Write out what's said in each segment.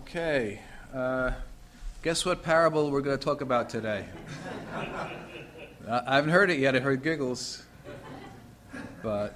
Okay. Guess what parable we're going to talk about today? I haven't heard it yet. I heard giggles. But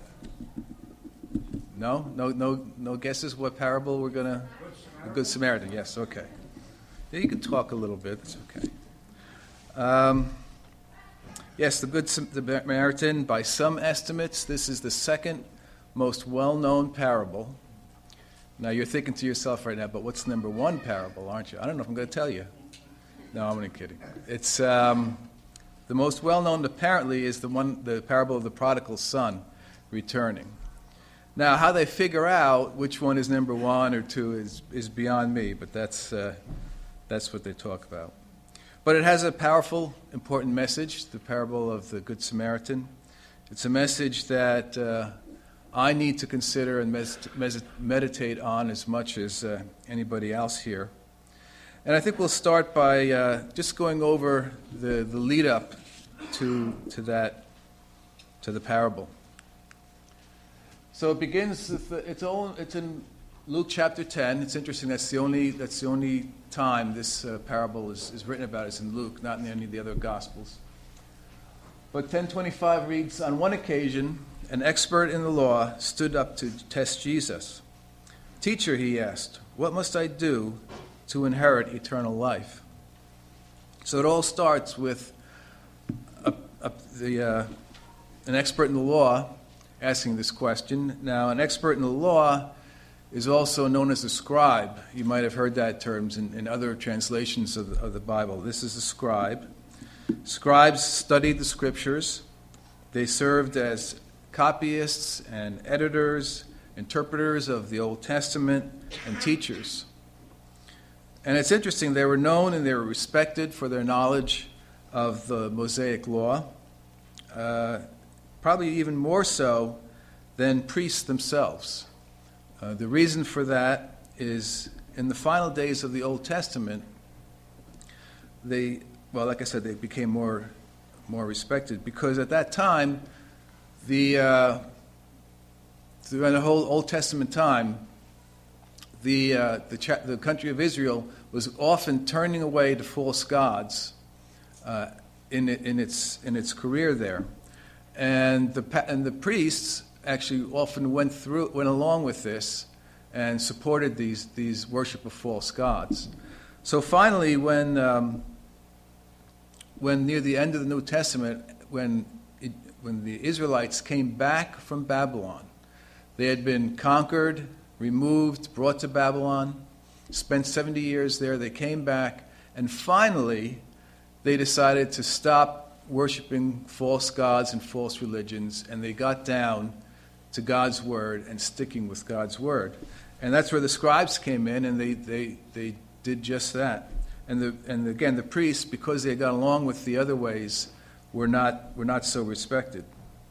no guesses what parable we're going to... The Good Samaritan, yes, okay. Yeah, you can talk a little bit. It's okay. Yes, the Good Samaritan, by some estimates, this is the second most well-known parable. Now, you're thinking to yourself right now, but what's number one parable, aren't you? I don't know if I'm going to tell you. No, I'm only kidding. It's the most well-known, apparently, is the parable of the prodigal son returning. Now, how they figure out which one is number one or two is beyond me, but that's what they talk about. But it has a powerful, important message, the parable of the Good Samaritan. It's a message that I need to consider and meditate on as much as anybody else here. And I think we'll start by just going over the lead up to the parable. So it begins with it's in Luke chapter 10. It's interesting. That's the only time this parable is written about. Is in Luke, not in any of the other Gospels. But 10:25 reads, "On one occasion, an expert in the law stood up to test Jesus. 'Teacher,' he asked, 'what must I do to inherit eternal life?'" So it all starts with an expert in the law asking this question. Now, an expert in the law is also known as a scribe. You might have heard that term in other translations of the Bible. This is a scribe. Scribes studied the scriptures. They served as copyists and editors, interpreters of the Old Testament, and teachers. And it's interesting, they were known and they were respected for their knowledge of the Mosaic law, probably even more so than priests themselves. The reason for that is in the final days of the Old Testament, like I said, they became more respected because at that time, throughout the whole Old Testament time, the country of Israel was often turning away to false gods in its career there, and the priests actually often went along with this and supported these worship of false gods. So finally, when near the end of the New Testament, when the Israelites came back from Babylon, they had been conquered, removed, brought to Babylon, spent 70 years there. They came back, and finally, they decided to stop worshiping false gods and false religions, and they got down to God's word and sticking with God's word. And that's where the scribes came in, and they did just that. And again, the priests, because they got along with the other ways, were not so respected.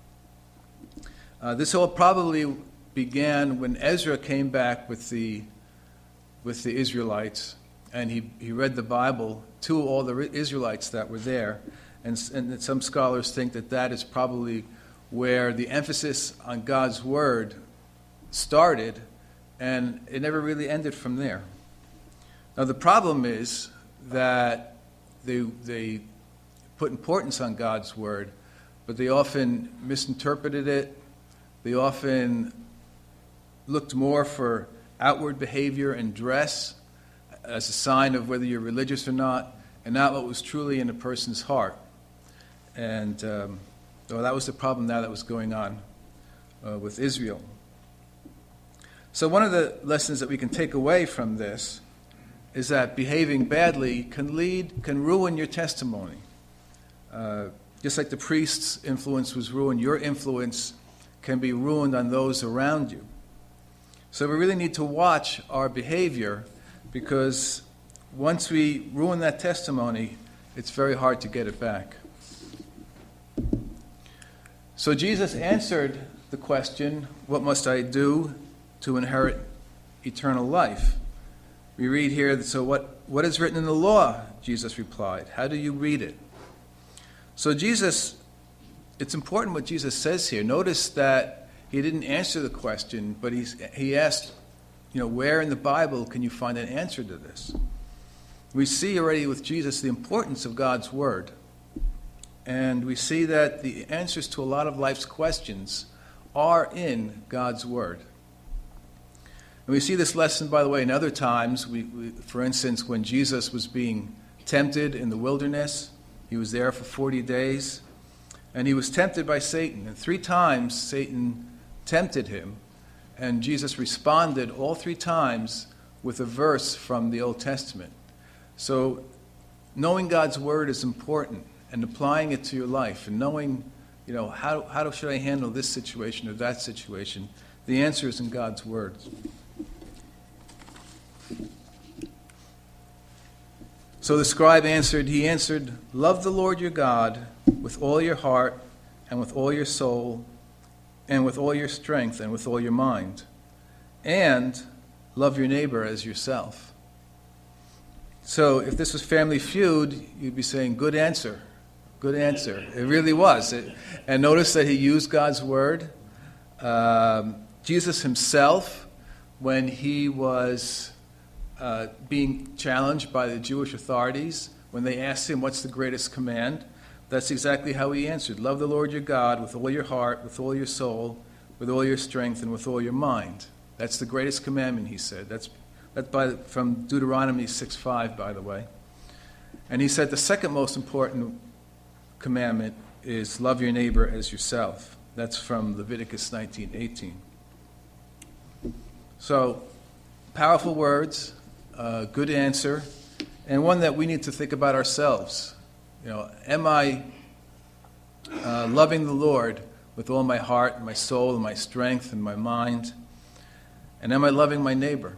This all probably began when Ezra came back with the Israelites, and he read the Bible to all the Israelites that were there. And some scholars think that is probably where the emphasis on God's word started, and it never really ended from there. Now the problem is that they put importance on God's word, but they often misinterpreted it. They often looked more for outward behavior and dress as a sign of whether you're religious or not, and not what was truly in a person's heart. And that was the problem now that was going on with Israel. So one of the lessons that we can take away from this is that behaving badly can ruin your testimony. Just like the priest's influence was ruined, your influence can be ruined on those around you. So we really need to watch our behavior, because once we ruin that testimony, it's very hard to get it back. So Jesus answered the question, "What must I do to inherit eternal life?" We read here, so what is written in the law? Jesus replied. How do you read it? So it's important what Jesus says here. Notice that he didn't answer the question, but he asked where in the Bible can you find an answer to this? We see already with Jesus the importance of God's Word. And we see that the answers to a lot of life's questions are in God's Word. And we see this lesson, by the way, in other times. For instance, when Jesus was being tempted in the wilderness, he was there for 40 days, and he was tempted by Satan. And 3 times Satan tempted him, and Jesus responded all 3 times with a verse from the Old Testament. So knowing God's Word is important, and applying it to your life, and knowing, how should I handle this situation or that situation? The answer is in God's Word. So the scribe answered, love the Lord your God with all your heart, and with all your soul, and with all your strength, and with all your mind. And love your neighbor as yourself. So if this was Family Feud, you'd be saying, good answer. Good answer. It really was. And notice that he used God's Word. Jesus himself, when he was being challenged by the Jewish authorities, when they asked him, what's the greatest command? That's exactly how he answered. Love the Lord your God with all your heart, with all your soul, with all your strength, and with all your mind. That's the greatest commandment, he said. That's from Deuteronomy 6:5, by the way. And he said the second most important commandment is love your neighbor as yourself. That's from Leviticus 19:18. So, powerful words, good answer, and one that we need to think about ourselves. Am I loving the Lord with all my heart and my soul and my strength and my mind? And am I loving my neighbor?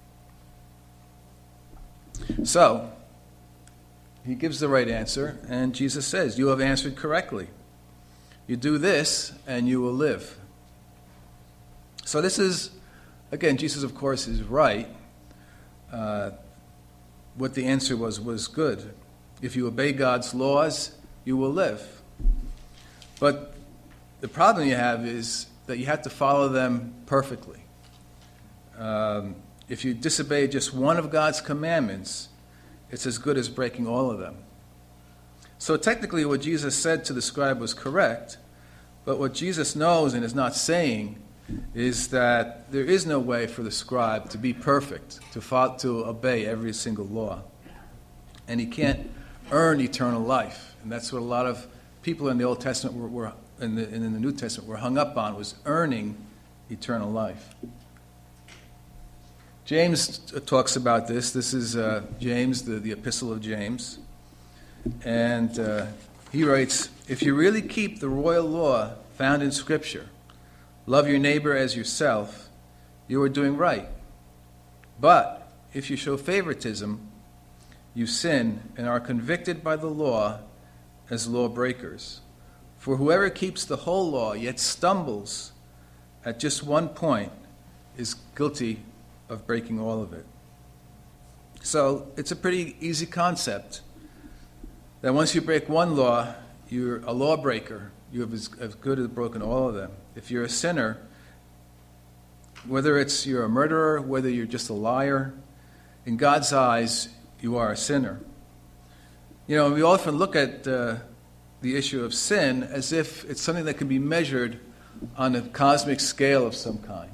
So, he gives the right answer, and Jesus says, you have answered correctly. You do this, and you will live. So this is, again, Jesus, of course, is right. What the answer was good. If you obey God's laws, you will live. But the problem you have is that you have to follow them perfectly. If you disobey just one of God's commandments, it's as good as breaking all of them. So technically what Jesus said to the scribe was correct, but what Jesus knows and is not saying is that there is no way for the scribe to be perfect, to obey every single law. And he can't earn eternal life. And that's what a lot of people in the Old Testament were in the New Testament were hung up on, was earning eternal life. James talks about this. This is James, the Epistle of James. And he writes, if you really keep the royal law found in Scripture, love your neighbor as yourself, you are doing right. But if you show favoritism, you sin and are convicted by the law as lawbreakers. For whoever keeps the whole law yet stumbles at just one point is guilty of breaking all of it. So it's a pretty easy concept that once you break one law, you're a lawbreaker. You have as good as broken all of them. If you're a sinner, whether it's you're a murderer, whether you're just a liar, in God's eyes, you are a sinner. We often look at the issue of sin as if it's something that can be measured on a cosmic scale of some kind.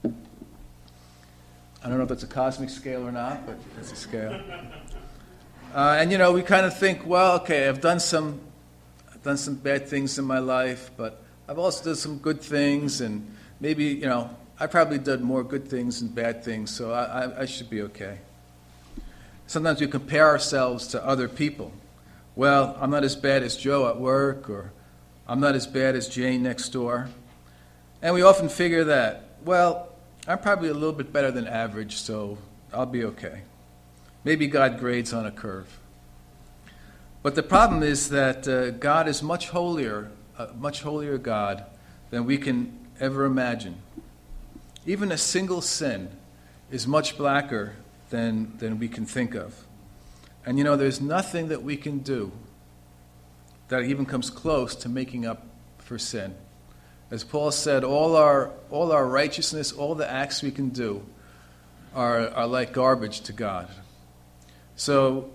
I don't know if that's a cosmic scale or not, but it's a scale. And we kind of think, well, okay, I've done some bad things in my life, but I've also done some good things, and maybe, I probably did more good things than bad things, so I should be okay. Sometimes we compare ourselves to other people. Well, I'm not as bad as Joe at work, or I'm not as bad as Jane next door. And we often figure that, well, I'm probably a little bit better than average, so I'll be okay. Maybe God grades on a curve. But the problem is that God is much holier God than we can ever imagine. Even a single sin is much blacker than we can think of. And there's nothing that we can do that even comes close to making up for sin. As Paul said, all our righteousness, all the acts we can do are like garbage to God. So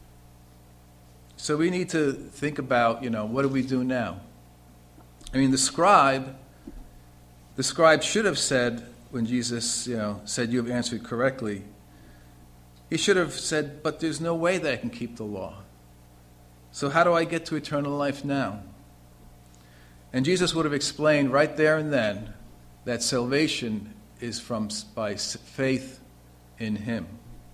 we need to think about, what do we do now? I mean, the scribe should have said, when Jesus, said, "You have answered correctly," he should have said, "But there's no way that I can keep the law. So how do I get to eternal life now?" And Jesus would have explained right there and then that salvation is by faith in him.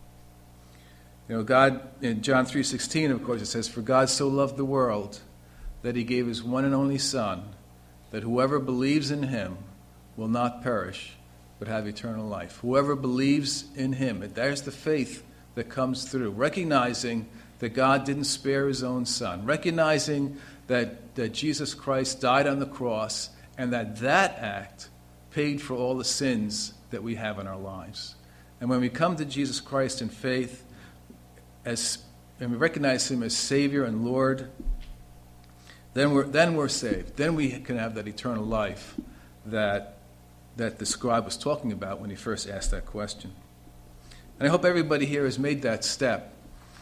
God, in John 3:16, of course, it says, "For God so loved the world that he gave his one and only Son, that whoever believes in him will not perish, but have eternal life." Whoever believes in him, and there's the faith that comes through, recognizing that God didn't spare his own Son, recognizing that Jesus Christ died on the cross, and that act paid for all the sins that we have in our lives. And when we come to Jesus Christ in faith, and we recognize him as Savior and Lord, then we're saved. Then we can have that eternal life that the scribe was talking about when he first asked that question. And I hope everybody here has made that step.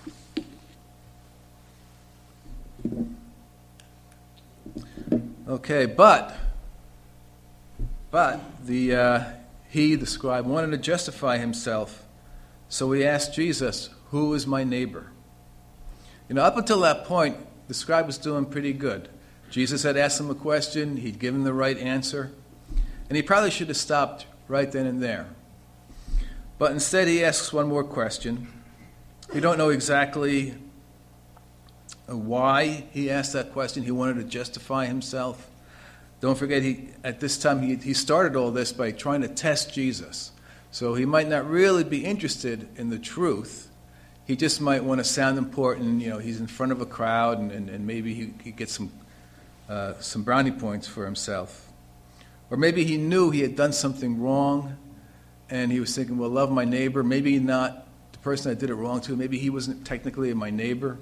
Okay, but the scribe, wanted to justify himself, so he asked Jesus, "Who is my neighbor?" Up until that point, the scribe was doing pretty good. Jesus had asked him a question, he'd given the right answer, and he probably should have stopped right then and there. But instead he asks one more question. We don't know exactly why he asked that question. He wanted to justify himself. Don't forget, at this time he started all this by trying to test Jesus. So he might not really be interested in the truth. He just might want to sound important. He's in front of a crowd, and maybe he gets some brownie points for himself. Or maybe he knew he had done something wrong, and he was thinking, well, love my neighbor. Maybe not the person I did it wrong to. Maybe he wasn't technically my neighbor.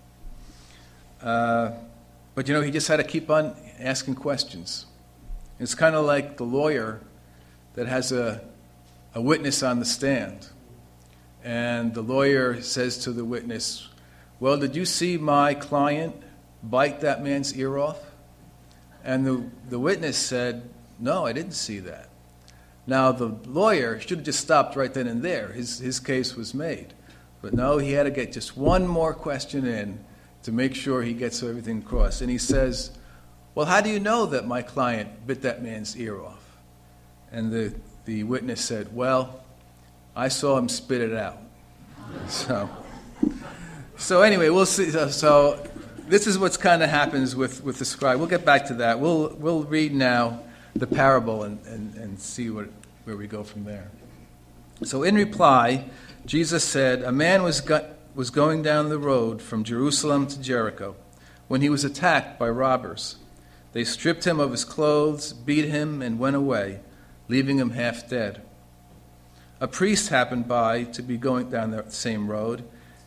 But he just had to keep on asking questions. It's kind of like the lawyer that has a witness on the stand. And the lawyer says to the witness, "Well, did you see my client bite that man's ear off?" And the witness said, "No, I didn't see that." Now, the lawyer should have just stopped right then and there. His case was made. But no, he had to get just one more question in to make sure he gets everything across. And he says, "Well, how do you know that my client bit that man's ear off?" And the witness said, "Well, I saw him spit it out." So anyway, we'll see. So this is what's kind of happens with the scribe. We'll get back to that. We'll read now the parable and see where we go from there. So in reply, Jesus said, "A man was going down the road from Jerusalem to Jericho when he was attacked by robbers. They stripped him of his clothes, beat him, and went away, leaving him half dead. A priest happened by to be going down the same road,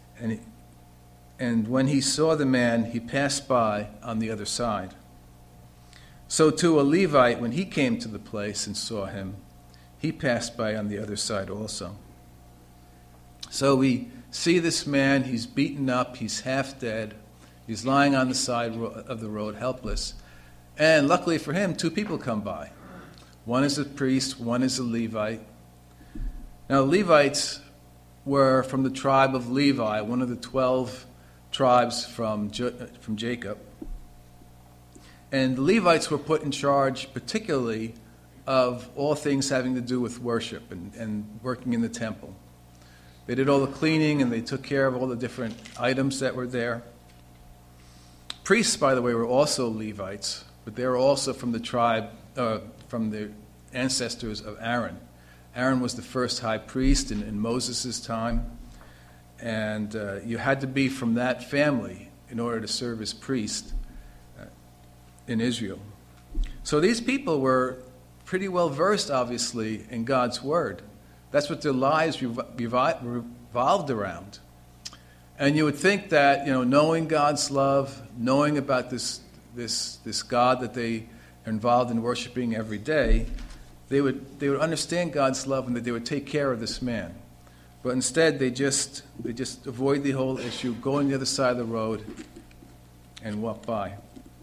and when he saw the man, he passed by on the other side. So too a Levite, when he came to the place and saw him, he passed by on the other side also." So we see this man, he's beaten up, he's half dead, he's lying on the side of the road, helpless. And luckily for him, two people come by. One is a priest, one is a Levite. Now, Levites were from the tribe of Levi, one of the 12 tribes from Jacob. And the Levites were put in charge particularly of all things having to do with worship and working in the temple. They did all the cleaning and they took care of all the different items that were there. Priests, by the way, were also Levites, but they were also from the tribe, from the ancestors of Aaron. Aaron was the first high priest in Moses' time, and you had to be from that family in order to serve as priest in Israel. So these people were pretty well versed, obviously, in God's word. That's what their lives revolved around. And you would think that, knowing God's love, knowing about this God that they are involved in worshiping every day, they would understand God's love and that they would take care of this man. But instead, they just avoid the whole issue, go on the other side of the road, and walk by.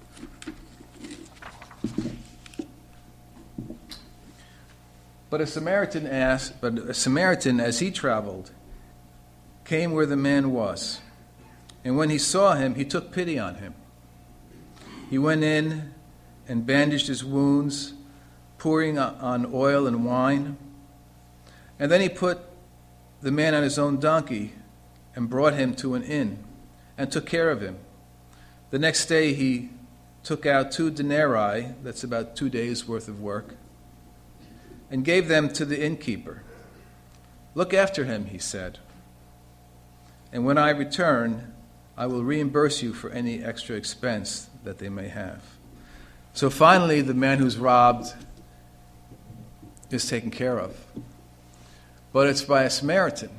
But a Samaritan, as he traveled, came where the man was. And when he saw him, he took pity on him. He went in and bandaged his wounds, pouring on oil and wine. And then he put the man on his own donkey and brought him to an inn and took care of him. The next day he took out 2 denarii, that's about 2 days' worth of work, and gave them to the innkeeper. "Look after him," he said, "and when I return, I will reimburse you for any extra expense that they may have." So finally, the man who's robbed is taken care of. But it's by a Samaritan.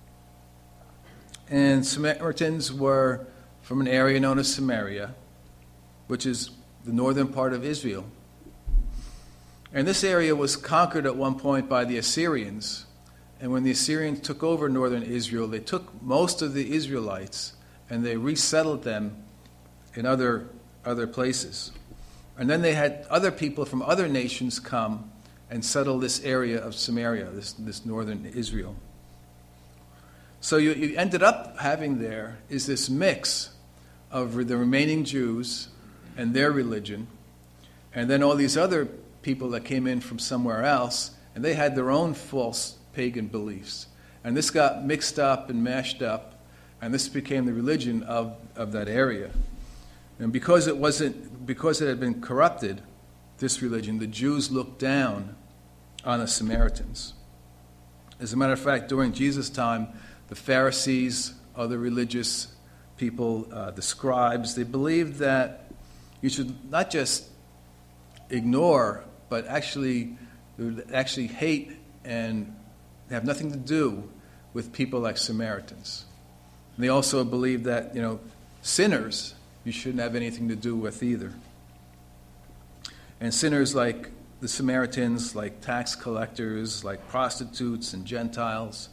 And Samaritans were from an area known as Samaria, which is the northern part of Israel. And this area was conquered at one point by the Assyrians. And when the Assyrians took over northern Israel, they took most of the Israelites and they resettled them in other places. And then they had other people from other nations come and settle this area of Samaria, this northern Israel. So you ended up having there is this mix of the remaining Jews and their religion, and then all these other people that came in from somewhere else, and they had their own false pagan beliefs. And this got mixed up and mashed up, and this became the religion of that area. And because it had been corrupted, this religion, the Jews looked down on the Samaritans. As a matter of fact, during Jesus' time, the Pharisees, other religious people, the scribes, they believed that you should not just ignore, but actually hate and have nothing to do with people like Samaritans. And they also believed that, sinners you shouldn't have anything to do with either. And sinners like the Samaritans, like tax collectors, like prostitutes and Gentiles,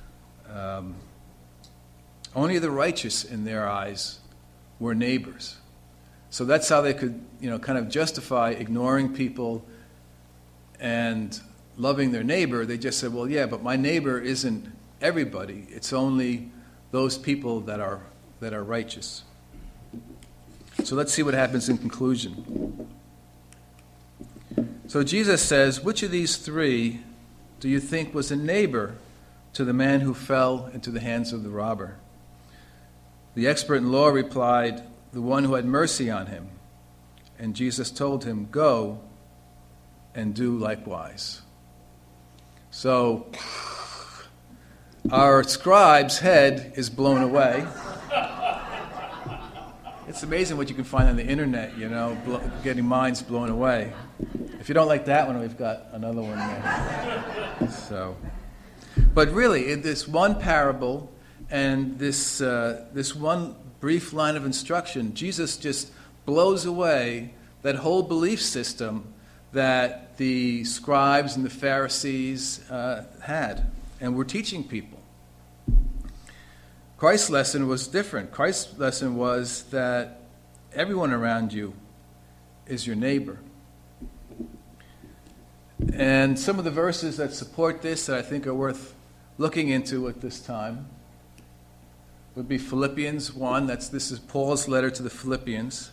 only the righteous in their eyes were neighbors. So that's how they could, kind of justify ignoring people and loving their neighbor. They just said, well, yeah, but my neighbor isn't everybody. It's only those people that are righteous. So let's see what happens in conclusion. So Jesus says, which of these 3 do you think was a neighbor to the man who fell into the hands of the robber? The expert in law replied, the one who had mercy on him. And Jesus told him, go and do likewise. So our scribe's head is blown away. It's amazing what you can find on the internet, getting minds blown away. If you don't like that one, we've got another one there. But really, in this one parable and this one brief line of instruction, Jesus just blows away that whole belief system that the scribes and the Pharisees had and were teaching people. Christ's lesson was different. Christ's lesson was that everyone around you is your neighbor. And some of the verses that support this that I think are worth looking into at this time would be Philippians 1. This is Paul's letter to the Philippians.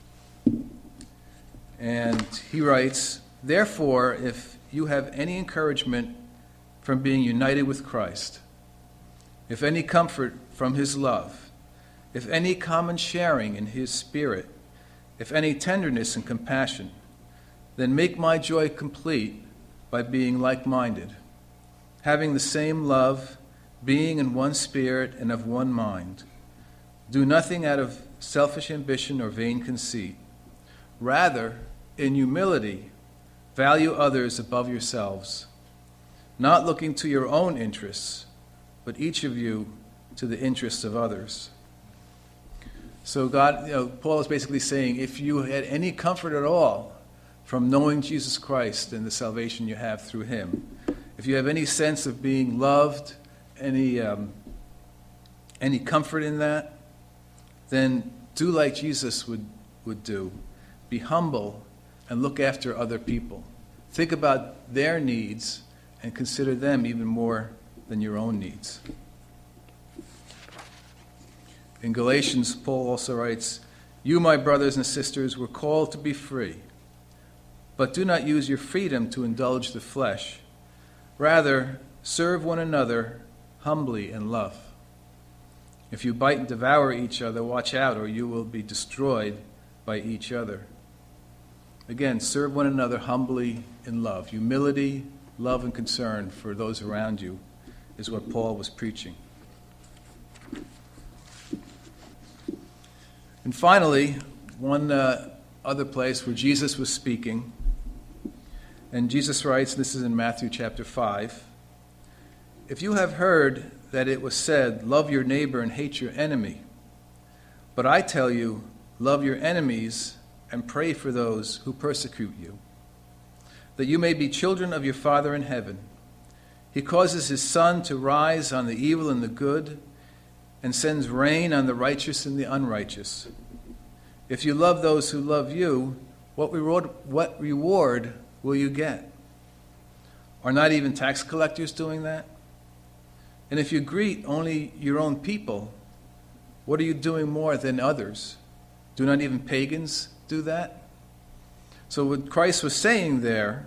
And he writes, therefore, if you have any encouragement from being united with Christ, if any comfort from his love, if any common sharing in his spirit, if any tenderness and compassion, then make my joy complete by being like-minded, having the same love, being in one spirit and of one mind. Do nothing out of selfish ambition or vain conceit. Rather, in humility, value others above yourselves, not looking to your own interests, but each of you to the interests of others. So Paul is basically saying, if you had any comfort at all from knowing Jesus Christ and the salvation you have through him, if you have any sense of being loved, any comfort in that, then do like Jesus would do. Be humble and look after other people. Think about their needs and consider them even more than your own needs. In Galatians, Paul also writes, "You, my brothers and sisters, were called to be free, but do not use your freedom to indulge the flesh. Rather, serve one another humbly in love. If you bite and devour each other, watch out, or you will be destroyed by each other." Again, serve one another humbly in love. Humility, love, and concern for those around you is what Paul was preaching. And finally, one other place where Jesus was speaking, and Jesus writes, this is in Matthew chapter 5, "If you have heard that it was said, 'Love your neighbor and hate your enemy,' but I tell you, love your enemies and pray for those who persecute you, that you may be children of your Father in heaven. He causes his sun to rise on the evil and the good, and sends rain on the righteous and the unrighteous. If you love those who love you, what reward will you get? Are not even tax collectors doing that? And if you greet only your own people, what are you doing more than others? Do not even pagans do that?" So what Christ was saying there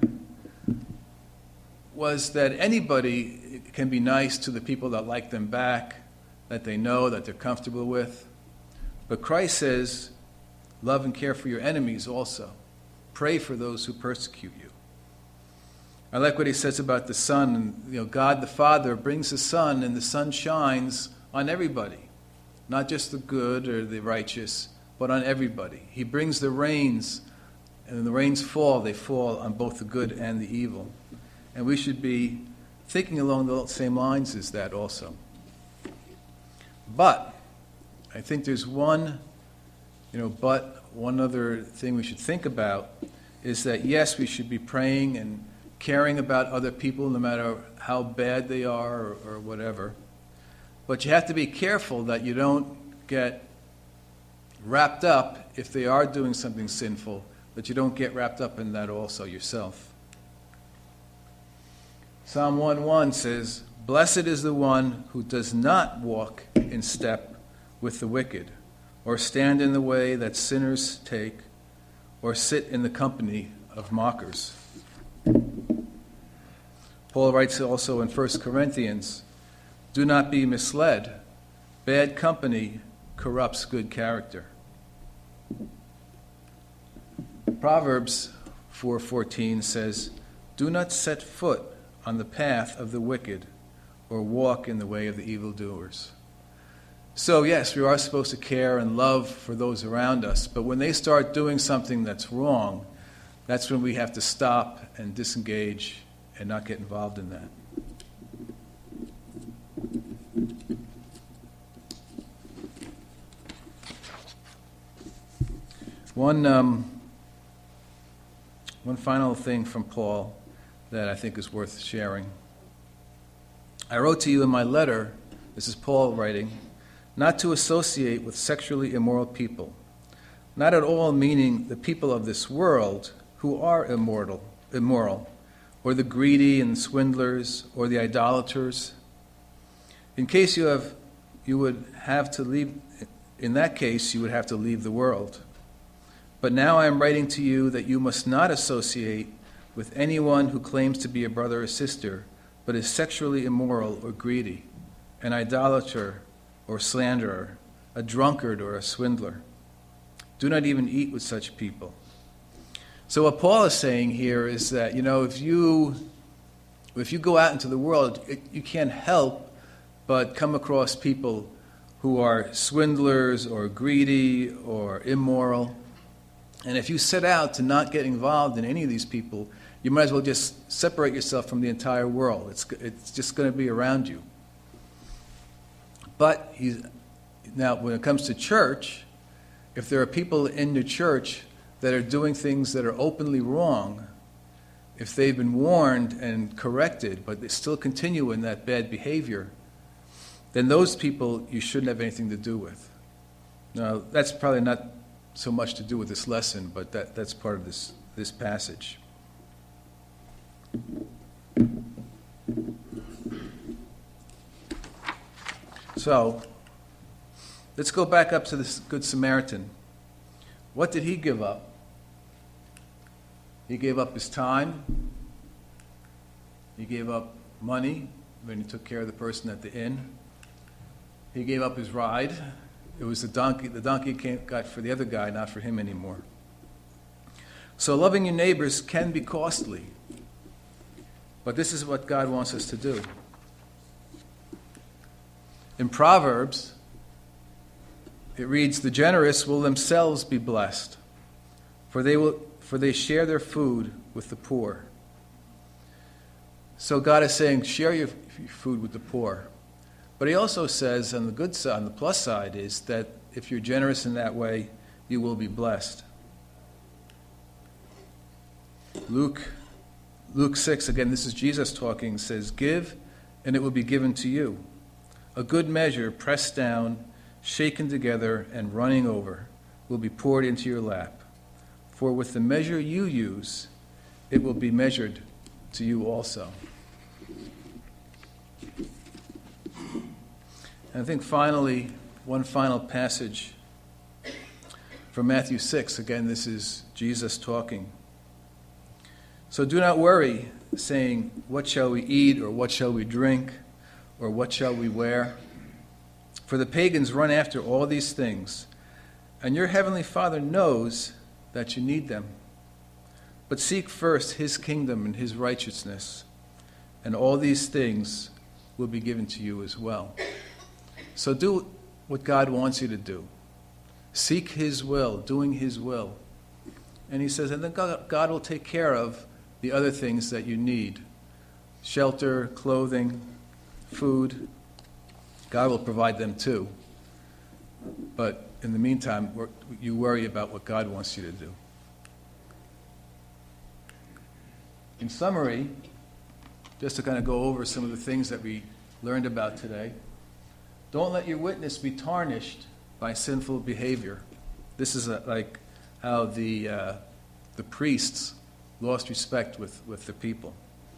was that anybody can be nice to the people that like them back, that they know, that they're comfortable with. But Christ says, love and care for your enemies also. Pray for those who persecute you. I like what he says about the sun. God the Father brings the sun, and the sun shines on everybody, not just the good or the righteous, but on everybody. He brings the rains, and when the rains fall, they fall on both the good and the evil. And we should be thinking along the same lines as that also. But I think there's one other thing we should think about is that, yes, we should be praying and caring about other people no matter how bad they are or whatever. But you have to be careful that you don't get wrapped up, if they are doing something sinful, that you don't get wrapped up in that also yourself. Psalm 1:1 says, "Blessed is the one who does not walk in step with the wicked, or stand in the way that sinners take, or sit in the company of mockers." Paul writes also in 1 Corinthians, "Do not be misled. Bad company corrupts good character." Proverbs 4:14 says, "Do not set foot on the path of the wicked, or walk in the way of the evildoers." So yes, we are supposed to care and love for those around us, but when they start doing something that's wrong, that's when we have to stop and disengage and not get involved in that. One final thing from Paul that I think is worth sharing. "I wrote to you in my letter," this is Paul writing, "not to associate with sexually immoral people, not at all meaning the people of this world who are immoral, or the greedy and swindlers, or the idolaters. In that case, you would have to leave the world. But now I am writing to you that you must not associate with anyone who claims to be a brother or sister, but is sexually immoral or greedy, an idolater or slanderer, a drunkard or a swindler. Do not even eat with such people." So what Paul is saying here is that, if you go out into the world, you can't help but come across people who are swindlers or greedy or immoral. And if you set out to not get involved in any of these people, you might as well just separate yourself from the entire world. It's just going to be around you. But now, when it comes to church, if there are people in the church that are doing things that are openly wrong, if they've been warned and corrected, but they still continue in that bad behavior, then those people you shouldn't have anything to do with. Now, that's probably not so much to do with this lesson, but that's part of this passage. So, let's go back up to this Good Samaritan. What did he give up? He gave up his time. He gave up money when he took care of the person at the inn. He gave up his ride. It was the donkey. The donkey got for the other guy, not for him anymore. So loving your neighbors can be costly. But this is what God wants us to do. In Proverbs, it reads, "The generous will themselves be blessed, for they share their food with the poor." So God is saying, share your food with the poor. But he also says, on the good side, on the plus side, is that if you're generous in that way, you will be blessed. Luke 6, again, this is Jesus talking, says, "Give, and it will be given to you. A good measure, pressed down, shaken together, and running over, will be poured into your lap. For with the measure you use, it will be measured to you also." And I think finally, one final passage from Matthew 6. Again, this is Jesus talking. "So do not worry, saying, 'What shall we eat?' or 'What shall we drink?' or 'What shall we wear?' For the pagans run after all these things, and your heavenly Father knows that you need them. But seek first his kingdom and his righteousness, and all these things will be given to you as well." So do what God wants you to do. Seek his will, doing his will. And he says, and then God will take care of the other things that you need. Shelter, clothing, food. God will provide them too. But in the meantime, you worry about what God wants you to do. In summary, just to kind of go over some of the things that we learned about today, don't let your witness be tarnished by sinful behavior. This is like how the priests lost respect with the people.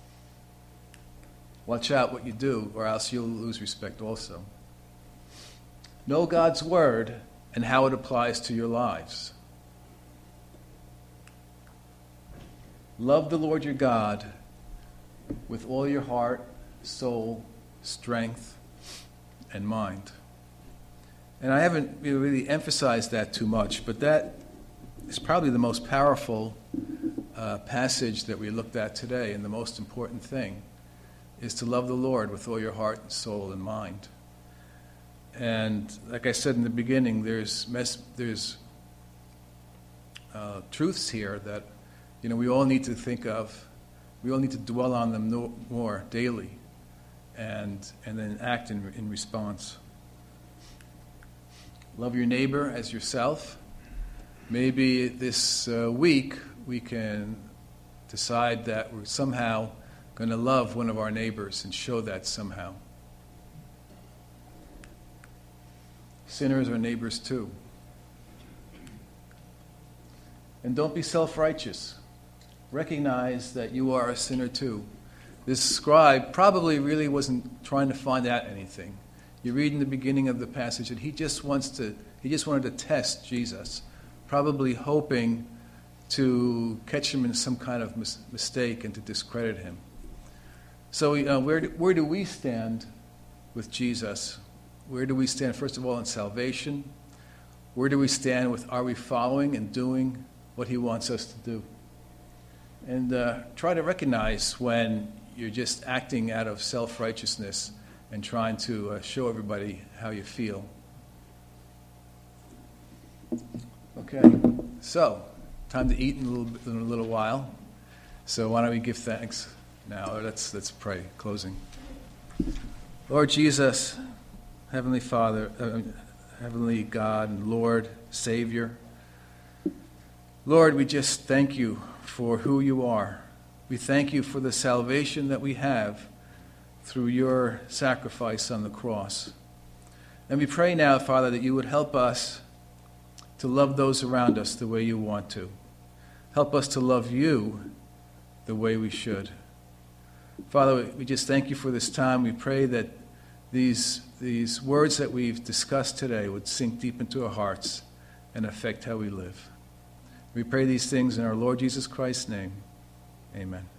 Watch out what you do, or else you'll lose respect also. Know God's word and how it applies to your lives. Love the Lord your God with all your heart, soul, strength, and mind. And I haven't really emphasized that too much, but that is probably the most powerful passage that we looked at today, and the most important thing is to love the Lord with all your heart, soul, and mind. And like I said in the beginning, there's truths here that we all need to think of. We all need to dwell on them more daily, and then act in response. Love your neighbor as yourself. Maybe this week we can decide that we're somehow going to love one of our neighbors and show that somehow. Sinners are neighbors too. And don't be self-righteous. Recognize that you are a sinner too. This scribe probably really wasn't trying to find out anything. You read in the beginning of the passage that he just wanted to test Jesus, probably hoping to catch him in some kind of mistake and to discredit him. So where do we stand with Jesus? Where do we stand, first of all, in salvation? Where do we stand with, are we following and doing what he wants us to do? And try to recognize when you're just acting out of self-righteousness and trying to show everybody how you feel. Okay, so time to eat in a little while. So why don't we give thanks now? Let's pray, closing. Lord Jesus, Heavenly Father, Heavenly God and Lord, Savior, Lord, we just thank you for who you are. We thank you for the salvation that we have through your sacrifice on the cross. And we pray now, Father, that you would help us to love those around us the way you want to. Help us to love you the way we should. Father, we just thank you for this time. We pray that these words that we've discussed today would sink deep into our hearts and affect how we live. We pray these things in our Lord Jesus Christ's name. Amen.